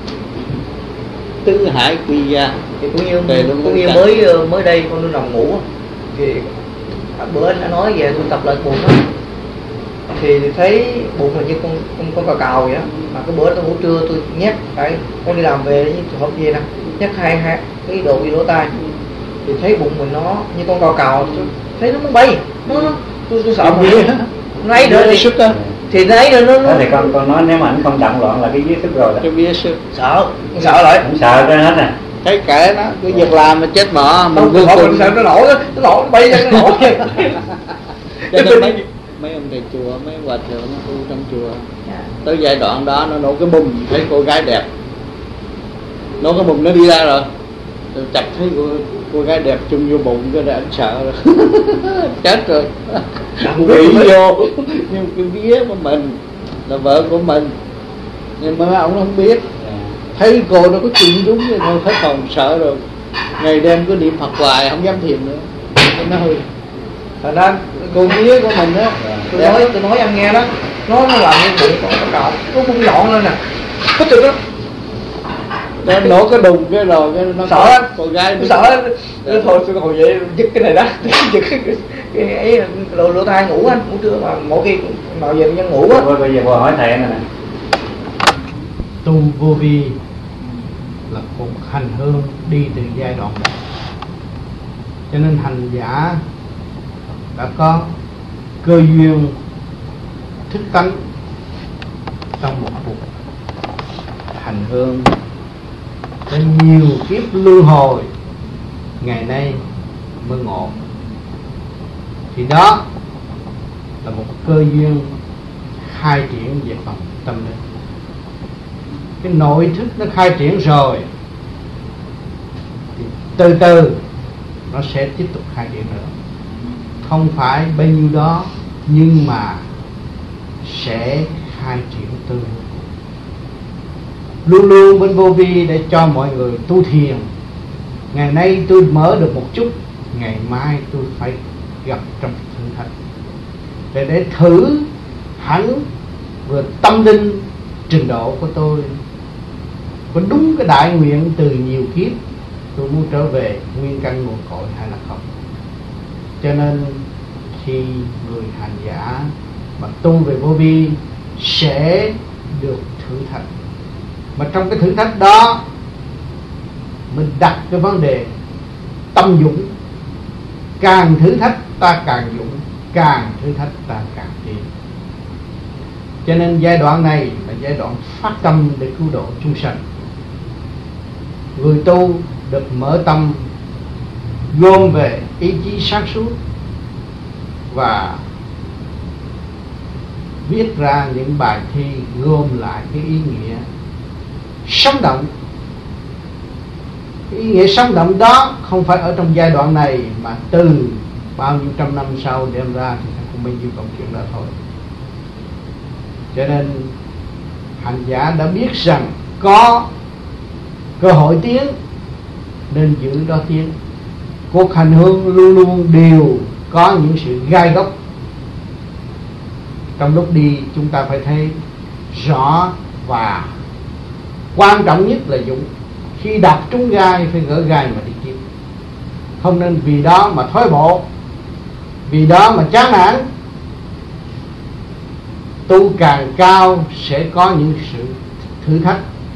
tứ hải quy ra thì cũng như cũng như mới mới đây con đang nằm ngủ thì bữa anh đã nói về tôi tập lại bụng đó thì thấy bụng là như con con con cào cào vậy đó, mà cái bữa tôi ngủ trưa tôi nhét cái con đi làm về như trường hợp gì nè nhét hai hai cái độ gì lỗ tai thì thấy bụng mình nó như con cào cào, thấy nó muốn bay, nó, nó tôi, tôi sợ mà nó ấy nữa thì sức đó thì nó ấy nữa nó, nó thì con con nói nếu mà anh không động loạn là cái vía sức rồi đó. Cái vía sức sợ sợ lại không sợ cái hết nè, thấy kệ nó cứ việc làm mà chết bỏ mình vô cùng sợ nó nổ nó nổ nó bay ra nó nổ cho nên mấy mấy ông thầy chùa mấy hòa thượng nó tu trong chùa tới giai đoạn đó nó nổ cái bùm thấy cô gái đẹp, nổ cái bùm nó đi ra rồi rồi chặt thấy cô, cô gái đẹp chung vô bụng cái là anh sợ rồi chết rồi bị vô nhưng cái vía của mình là vợ của mình nhưng mà ông không biết, thấy cô nó có chuyện đúng như thôi hết hồn sợ rồi, ngày đêm cứ niệm Phật hoài không dám thiền nữa, nó hơi thành ra cô vía của mình đó. Tôi nói tôi nói anh nghe đó, nó nó làm như bụng con cào nó cũng nhọn lên nè, có chừng đó nó nổ cái đùng cái rồi cái nó sợ lắm, cô gái nó sợ nó thôi tôi ngồi vậy giật cái này đó giật cái cái ấy lỗ lỗ tai ngủ anh ngủ trưa mà mỗi khi nào giờ nhân ngủ á. Bây giờ cô hỏi thầy này nè, tu vô vi là một hành hương đi từ giai đoạn một, cho nên hành giả đã có cơ duyên thức tánh trong một cuộc hành hương đến nhiều kiếp luân hồi, ngày nay mới ngộ, thì đó là một cơ duyên khai triển về phần tâm linh. Cái nội thức nó khai triển rồi thì từ từ nó sẽ tiếp tục khai triển nữa, không phải bấy nhiêu đó nhưng mà sẽ khai triển từ luôn luôn bên vô vi để cho mọi người tu thiền. Ngày nay tôi mở được một chút, ngày mai tôi phải gặp trong thử thách để để thử hẳn vừa tâm linh trình độ của tôi có đúng cái đại nguyện từ nhiều kiếp tôi muốn trở về nguyên căn nguồn cội hay là không. Cho nên khi người hành giả mà tu về vô vi sẽ được thử thách, mà trong cái thử thách đó mình đặt cái vấn đề tâm dũng, càng thử thách ta càng dũng, càng thử thách ta càng tiến. Cho nên giai đoạn này là giai đoạn phát tâm để cứu độ chúng sanh. Người tu được mở tâm gom về ý chí sáng suốt và viết ra những bài thi gom lại cái ý nghĩa sống động. Cái ý nghĩa sống động đó không phải ở trong giai đoạn này mà từ bao nhiêu trăm năm sau đem ra thì bao nhiêu công chuyện đó thôi. Cho nên hành giả đã biết rằng có cơ hội tiến nên giữ đó tiến. Cuộc hành hương luôn luôn đều có những sự gai góc. Trong lúc đi chúng ta phải thấy rõ, và quan trọng nhất là dũng. Khi đạp trúng gai phải gỡ gai mà đi tiếp. Không nên vì đó mà thoái bộ, vì đó mà chán nản. Tu càng cao sẽ có những sự thử thách,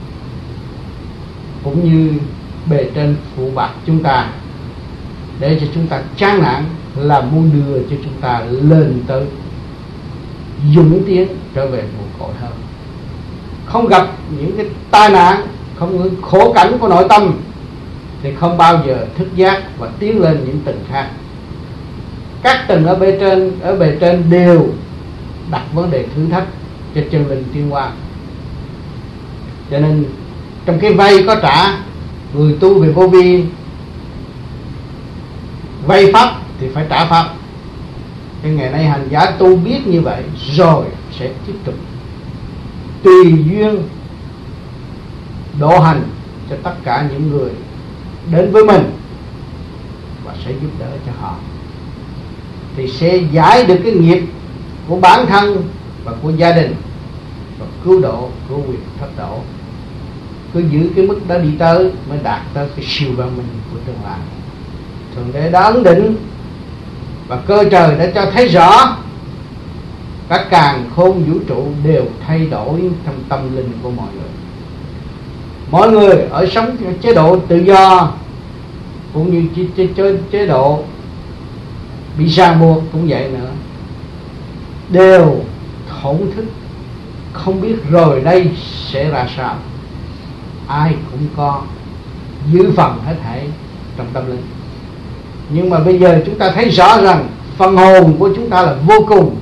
cũng như bề trên phụ bạc chúng ta để cho chúng ta chán nản, là muốn đưa cho chúng ta lên tới dũng tiến trở về nguồn cội hơn. Không gặp những cái tai nạn, không những khổ cảnh của nội tâm thì không bao giờ thức giác và tiến lên những tầng khác. Các tầng ở bề trên ở bề trên đều đặt vấn đề thử thách cho chân linh tiến hóa. Cho nên trong cái vay có trả, người tu về vô vi vay pháp thì phải trả pháp. Cái ngày nay hành giả tu biết như vậy rồi sẽ tiếp tục tùy duyên độ hành cho tất cả những người đến với mình và sẽ giúp đỡ cho họ, thì sẽ giải được cái nghiệp của bản thân và của gia đình và cứu độ của quyền thất độ. Cứ giữ cái mức đó đi tới mới đạt tới cái siêu văn minh của tương lai. Thượng Đế đã ấn định và cơ trời đã cho thấy rõ các càn khôn vũ trụ đều thay đổi trong tâm linh của mọi người. Mọi người ở sống chế độ tự do cũng như chế, chế, chế, chế độ bị ràng buộc cũng vậy nữa, đều thổn thức, không biết rồi đây sẽ ra sao. Ai cũng có dư phần hết thảy trong tâm linh. Nhưng mà bây giờ chúng ta thấy rõ rằng phần hồn của chúng ta là vô cùng.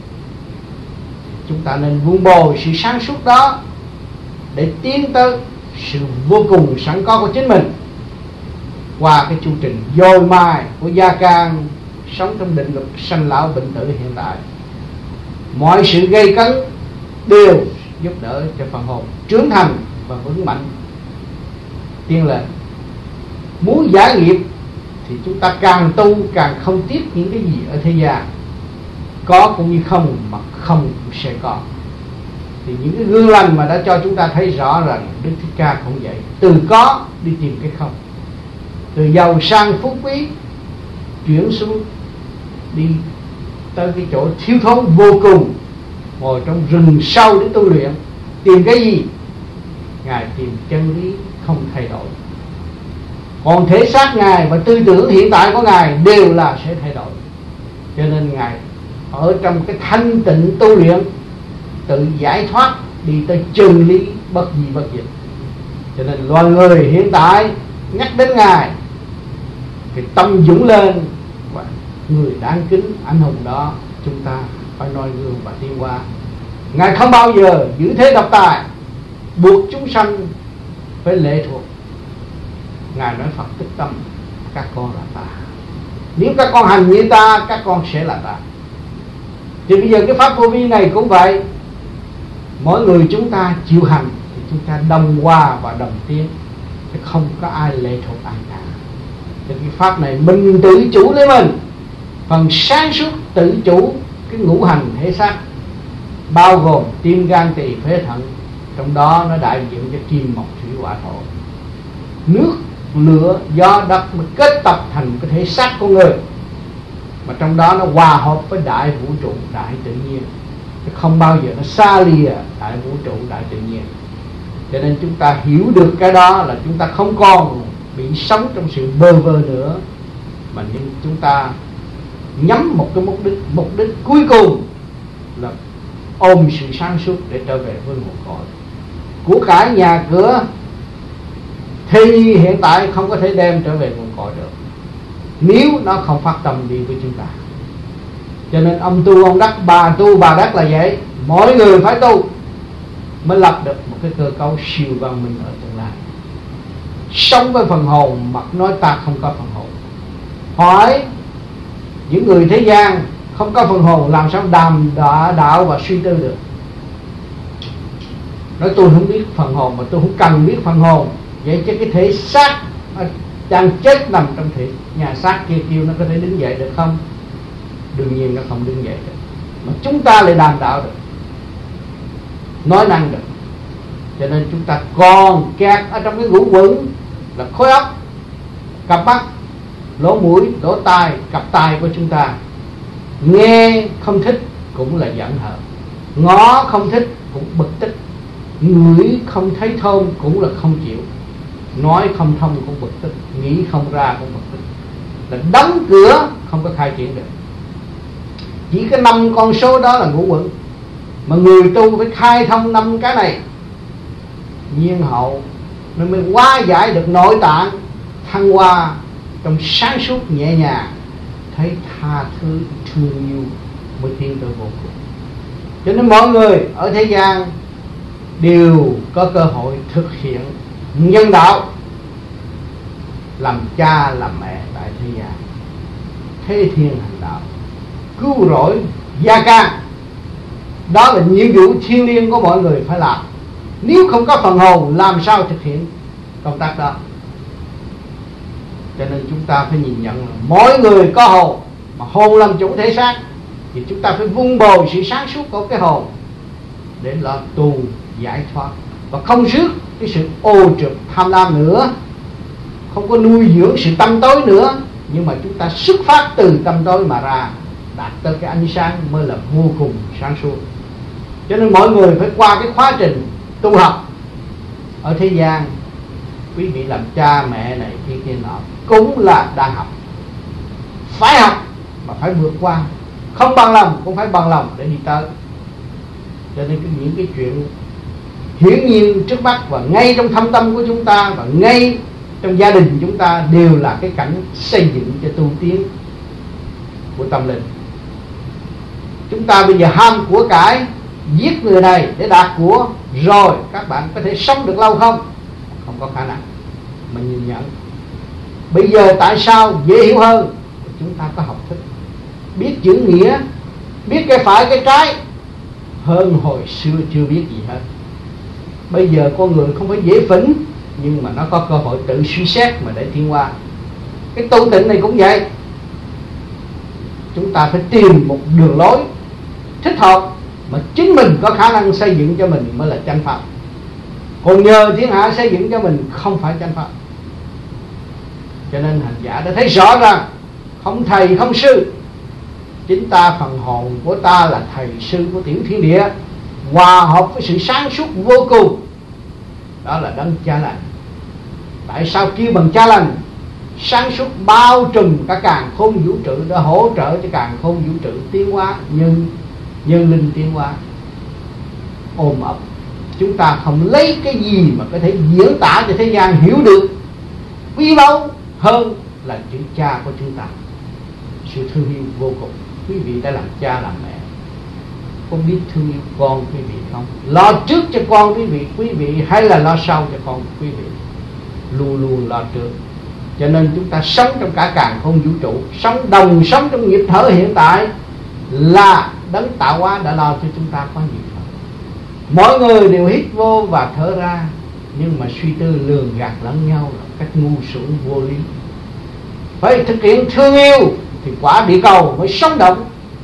Chúng ta nên vun bồi sự sáng suốt đó để tiến tới sự vô cùng sẵn có của chính mình qua cái chu trình dồi mài của gia can sống trong định luật sanh lão bệnh tử hiện tại. Mọi sự gây cấn đều giúp đỡ cho phần hồn trưởng thành và vững mạnh tiến lên. Muốn giải nghiệp thì chúng ta càng tu càng không tiếc những cái gì ở thế gian. Có cũng như không, mà không cũng sẽ có. Thì những cái gương lành mà đã cho chúng ta thấy rõ rằng Đức Thích Ca cũng vậy, từ có đi tìm cái không, từ giàu sang phú quý chuyển xuống đi tới cái chỗ thiếu thốn vô cùng, ngồi trong rừng sâu để tu luyện. Tìm cái gì? Ngài tìm chân lý không thay đổi. Còn thể xác Ngài và tư tưởng hiện tại của Ngài đều là sẽ thay đổi. Cho nên Ngài ở trong cái thanh tịnh tu luyện, tự giải thoát đi tới chân lý bất di bất dịch. Cho nên loài người hiện tại nhắc đến Ngài thì tâm dũng lên, và người đáng kính anh hùng đó chúng ta phải noi gương và tiến qua. Ngài không bao giờ giữ thế độc tài buộc chúng sanh phải lệ thuộc. Ngài nói Phật tích tâm, các con là ta. Nếu các con hành như ta, các con sẽ là ta. Thì bây giờ cái pháp vô vi này cũng vậy. Mỗi người chúng ta chịu hành thì chúng ta đồng hòa và đồng tiến, chứ không có ai lệ thuộc ai cả. Thì cái pháp này mình tự chủ lấy mình. Phần sáng suốt tự chủ cái ngũ hành thể xác, bao gồm tim gan tỳ phế thận. Trong đó nó đại diện cho kim mộc thủy hỏa thổ. Nước, lửa, gió, đất mới kết tập thành cái thể xác của người, mà trong đó nó hòa hợp với đại vũ trụ, đại tự nhiên, chứ không bao giờ nó xa lìa đại vũ trụ, đại tự nhiên. Cho nên chúng ta hiểu được cái đó là chúng ta không còn bị sống trong sự bơ vơ nữa, mà nhưng chúng ta nhắm một cái mục đích, mục đích cuối cùng là ôm sự sáng suốt để trở về với nguồn cội. Của cải nhà cửa thế nhi hiện tại không có thể đem trở về nguồn cội được nếu nó không phát tâm đi với chúng ta. Cho nên ông tu ông đắc, bà tu bà đắc là vậy. Mỗi người phải tu mới lập được một cái cơ cấu siêu văn minh ở tương lai. Sống với phần hồn, mặc nói ta không có phần hồn. Hỏi những người thế gian Không có phần hồn làm sao đàm đạo, đạo và suy tư được. Nói tôi không biết phần hồn mà tôi không cần biết phần hồn. Vậy chứ cái thể xác đang chết nằm trong thể nhà xác kia kêu nó có thể đứng dậy được không? Đương nhiên nó không đứng dậy được. Mà chúng ta lại đàm đạo được, nói năng được. Cho nên chúng ta còn kẹt ở trong cái ngũ quẩn là khối óc, cặp mắt, lỗ mũi, lỗ tai, cặp tai của chúng ta. Nghe không thích cũng là giận hờn, ngó không thích cũng bực tức, ngửi không thấy thơm cũng là không chịu, nói không thông cũng bực tức, nghĩ không ra cũng bực tức. Là đóng cửa không có khai triển được. Chỉ cái năm con số đó là ngũ quẩn. Mà người tu phải khai thông năm cái này, nhiên hậu nó mới hóa giải được nội tạng, thăng hoa trong sáng suốt nhẹ nhàng, thấy tha thứ thương yêu mới tiến tới vô cùng. Cho nên mọi người ở thế gian đều có cơ hội thực hiện nhân đạo, làm cha làm mẹ tại thế gian, thế thiên hành đạo, cứu rỗi gia can. Đó là nhiệm vụ thiêng liêng của mọi người phải làm. Nếu không có phần hồn làm sao thực hiện công tác đó? Cho nên chúng ta phải nhìn nhận là mỗi người có hồn, mà hồn làm chủ thể xác, thì chúng ta phải vun bồi sự sáng suốt của cái hồn để lo tu giải thoát, và không rước cái sự ô trượt tham lam nữa, không có nuôi dưỡng sự tâm tối nữa. Nhưng mà chúng ta xuất phát từ tâm tối mà ra, đạt tới cái ánh sáng mới là vô cùng sáng suốt. Cho nên mọi người phải qua cái khóa trình tu học ở thế gian. Quý vị làm cha mẹ này kia kia nọ cũng là đang học, phải học mà phải vượt qua, không bằng lòng cũng phải bằng lòng để đi tới. Cho nên cái, những cái chuyện hiển nhiên trước mắt và ngay trong thâm tâm của chúng ta và ngay trong gia đình chúng ta đều là cái cảnh xây dựng cho tu tiến của tâm linh. Chúng ta bây giờ ham của cải, giết người này để đạt của, rồi các bạn có thể sống được lâu không? Không có khả năng. Mình nhìn nhận bây giờ tại sao dễ hiểu hơn? Chúng ta có học thức, biết chữ nghĩa, biết cái phải cái trái hơn hồi xưa chưa biết gì hết. Bây giờ con người không phải dễ phỉnh, nhưng mà nó có cơ hội tự suy xét mà để tiến qua. Cái tu tịnh này cũng vậy. Chúng ta phải tìm một đường lối thích hợp mà chính mình có khả năng xây dựng cho mình mới là chánh pháp. Còn nhờ thiên hạ xây dựng cho mình không phải chánh pháp. Cho nên hành giả đã thấy rõ rằng không thầy không sư. Chính ta, phần hồn của ta là thầy sư của tiểu thiên địa, hòa hợp với sự sáng suốt vô cùng. Đó là đấng cha lành. Tại sao kêu bằng cha lành? Sáng suốt bao trùm cả càn khôn vũ trụ để hỗ trợ cho càn khôn vũ trụ tiến hóa, nhân nhân linh tiến hóa ôm ấp. Chúng ta không lấy cái gì mà có thể diễn tả cho thế gian hiểu được quý báu hơn là chữ cha của chúng ta. Sự thương yêu vô cùng. Quý vị đã làm cha làm mẹ, có biết thương yêu con quý vị không? Lo trước cho con quý vị quý vị hay là lo sau cho con quý vị? Luôn luôn lo trước. Cho nên chúng ta sống trong cả càn khôn vũ trụ, sống đồng sống trong nhịp thở hiện tại là đấng tạo hóa đã lo cho chúng ta có nhịp thở. Mỗi người đều hít vô và thở ra, nhưng mà suy tư lường gạt lẫn nhau là cách ngu xuẩn vô lý. Phải thực hiện thương yêu thì quả địa cầu mới sống động,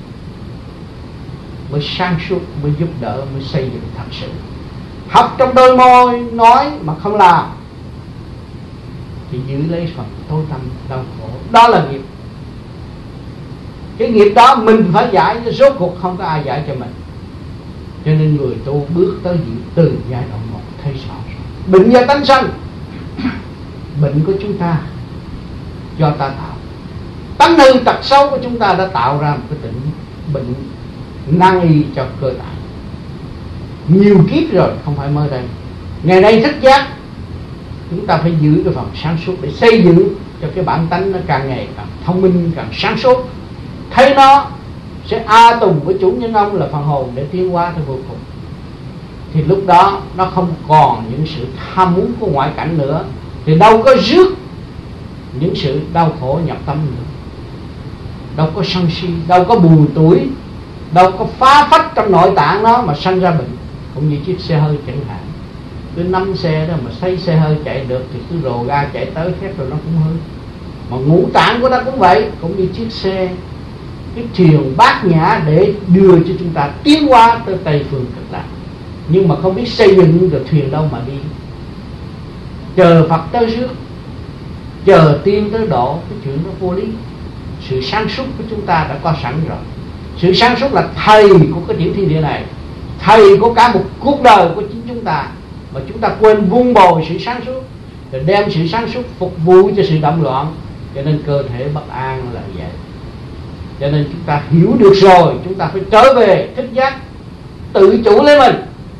mới sáng suốt, mới giúp đỡ, mới xây dựng thật sự. Học trong đôi môi nói mà không làm thì giữ lấy phần tối tâm đau khổ. Đó là nghiệp. Cái nghiệp đó mình phải giải, rốt cuộc không có ai giải cho mình. Cho nên người tu bước tới diện từ giai đoạn một thấy rõ. Bệnh do tánh sanh. Bệnh của chúng ta do ta tạo. Tánh hư tật xấu của chúng ta đã tạo ra một cái tình bệnh nan y cho cơ thể. Nhiều kiếp rồi, không phải mới đây. Ngày nay thức giác, chúng ta phải giữ cái phần sáng suốt để xây dựng cho cái bản tánh nó càng ngày càng thông minh, càng sáng suốt. Thấy nó sẽ a tùng với chủ nhân ông là phần hồn để tiến hóa tới vô cùng. Thì lúc đó nó không còn những sự tham muốn của ngoại cảnh nữa, thì đâu có rước những sự đau khổ nhập tâm nữa. đâu có sân si, đâu có buồn tuổi, đâu có phá phách trong nội tạng nó mà sanh ra bệnh. Cũng như chiếc xe hơi chẳng hạn, cứ năm xe đó mà thấy xe hơi chạy được thì cứ rồ ga chạy tới khép rồi nó cũng hư. Mà ngũ tạng của nó cũng vậy, cũng như chiếc xe, cái thuyền bát nhã để đưa cho chúng ta tiến qua tới Tây Phương Cực Lạc. Nhưng mà không biết xây dựng rồi thuyền đâu mà đi. Chờ Phật tới rước, chờ tiên tới độ, cái chuyện nó vô lý. Sự sáng suốt của chúng ta đã có sẵn rồi. Sự sáng suốt là thầy của cái tiểu thiên địa này, thầy của cả một cuộc đời của chính chúng ta. Mà chúng ta quên vun bồi sự sáng suốt, rồi đem sự sáng suốt phục vụ cho sự động loạn, cho nên cơ thể bất an là vậy. Cho nên chúng ta hiểu được rồi, chúng ta phải trở về thức giác, tự chủ lấy mình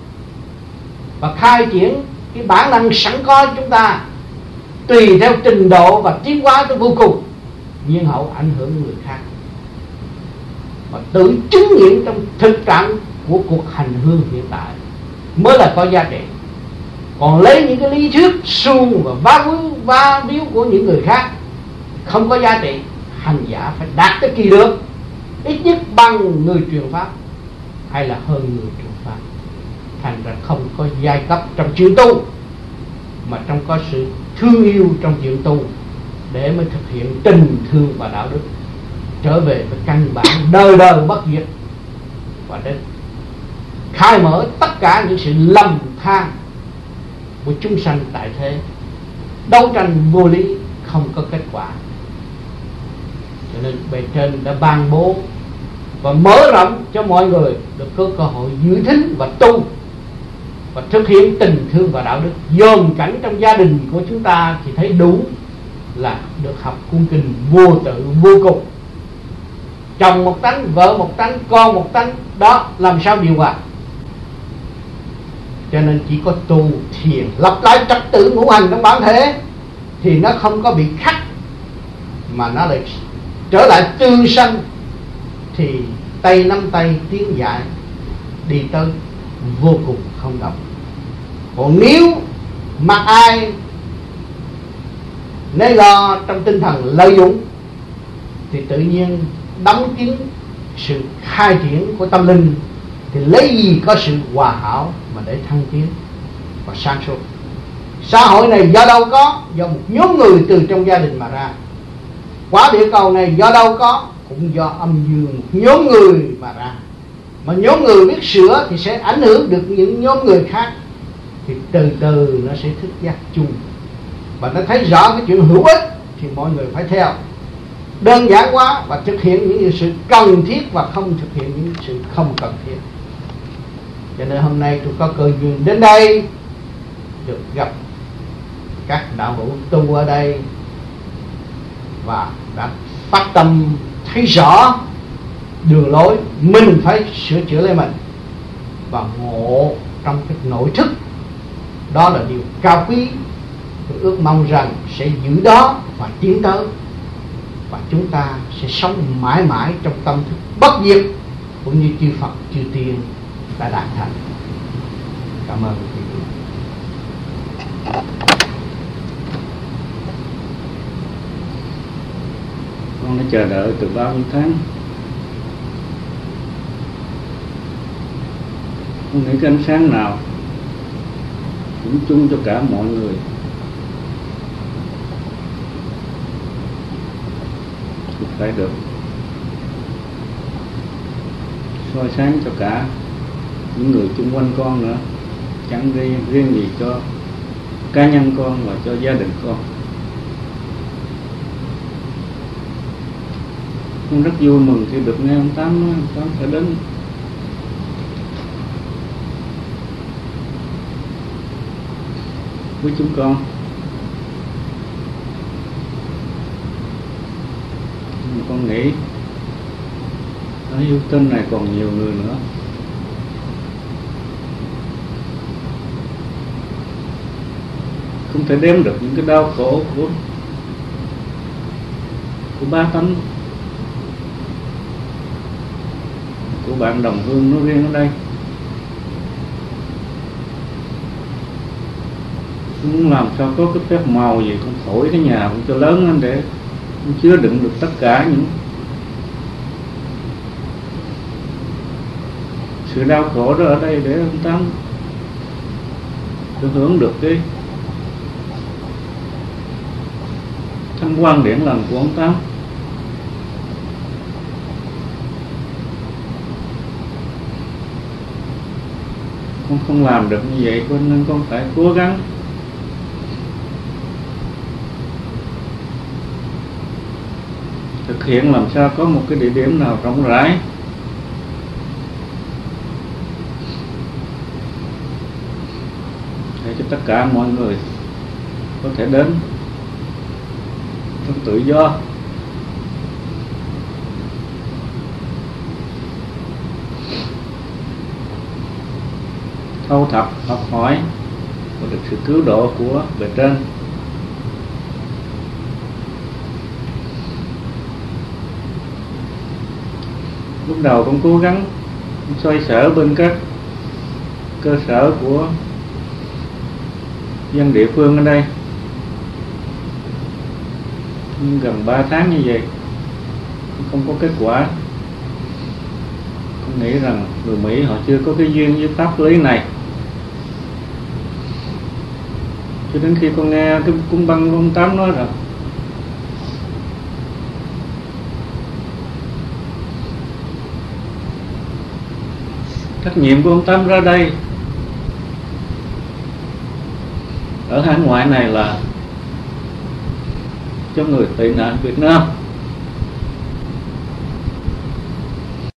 và khai triển cái bản năng sẵn có chúng ta, tùy theo trình độ và tiến hóa tới vô cùng, nhiên hậu ảnh hưởng người khác, và tự chứng nghiệm trong thực trạng của cuộc hành hương hiện tại mới là có giá trị. Còn lấy những cái lý thuyết suông và vá víu vá víu của những người khác không có giá trị. Hành giả phải đạt tới kỳ được, ít nhất bằng người truyền pháp hay là hơn người truyền pháp. Thành ra không có giai cấp trong chuyện tu, mà trong có sự thương yêu trong chuyện tu, để mới thực hiện tình thương và đạo đức, trở về với căn bản đời đời bất diệt, và để khai mở tất cả những sự lầm than của chúng sanh tại thế. Đấu tranh vô lý không có kết quả. Cho nên bề trên đã ban bố và mở rộng cho mọi người được có cơ hội giữ thính và tu, và thực hiện tình thương và đạo đức. Dòm cảnh trong gia đình của chúng ta thì thấy đủ là được học cung kinh vô tự vô cùng. Chồng một tánh, vợ một tánh, con một tánh, đó làm sao điều hòa. Cho nên chỉ có tu thiền lập lại trật tự ngũ hành trong bản thể thì nó không có bị khắc, mà nó lại trở lại tương sanh, thì tay nắm tay tiến giải đi tới vô cùng không động. Còn nếu mặc ai nấy lo trong tinh thần lợi dụng thì tự nhiên đóng kín sự khai triển của tâm linh, thì lấy gì có sự hòa hảo mà để thăng tiến và sáng suốt. Xã hội này do đâu có? Do một nhóm người từ trong gia đình mà ra. Quả địa cầu này do đâu có? Cũng do âm dương một nhóm người mà ra. Mà nhóm người biết sửa thì sẽ ảnh hưởng được những nhóm người khác, thì từ từ nó sẽ thức giác chung, và nó thấy rõ cái chuyện hữu ích thì mọi người phải theo. Đơn giản quá và thực hiện những sự cần thiết và không thực hiện những sự không cần thiết. Cho nên hôm nay tôi có cơ duyên đến đây, được gặp các đạo hữu tu ở đây, và đã phát tâm thấy rõ đường lối mình phải sửa chữa lấy mình, và ngộ trong cái nội thức. Đó là điều cao quý. Tôi ước mong rằng sẽ giữ đó và tiến tới, và chúng ta sẽ sống mãi mãi trong tâm thức bất diệt, cũng như chư Phật chư Tiên đã đạt thành. Cảm ơn quý vị. Con đã chờ đợi từ bao nhiêu tháng. Con nghĩ cái ánh sáng nào cũng chung cho cả mọi người. Thì phải được soi sáng cho cả những người chung quanh con nữa, chẳng riêng, riêng gì cho cá nhân con và cho gia đình con. Con rất vui mừng khi được nghe ông Tám nói ông Tám sẽ đến. Với chúng con. Nhưng con nghĩ ở yêu tinh này còn nhiều người nữa. Không thể đếm được những cái đau khổ của của ba tánh, của bạn đồng hương nó riêng ở đây. Tôi muốn làm sao có cái phép màu gì, con thổi cái nhà cũng cho lớn lên để chứa đựng được tất cả những sự đau khổ đó ở đây để ông Tám được hưởng được cái thanh quan điển lành của ông Tám. Con không làm được như vậy, cho nên con phải cố gắng thực hiện làm sao có một cái địa điểm nào rộng rãi để cho tất cả mọi người có thể đến trong tự do. Thâu thập, học hỏi và được sự cứu độ của bề trên. Lúc đầu cũng cố gắng xoay sở bên các cơ sở của dân địa phương ở đây, nhưng gần ba tháng như vậy không có kết quả. Con nghĩ rằng người Mỹ họ chưa có cái duyên với pháp lý này. Cho đến khi con nghe cái cung băng của ông Tám nói rằng trách nhiệm của ông Tám ra đây ở hải ngoại này là cho người tị nạn Việt Nam,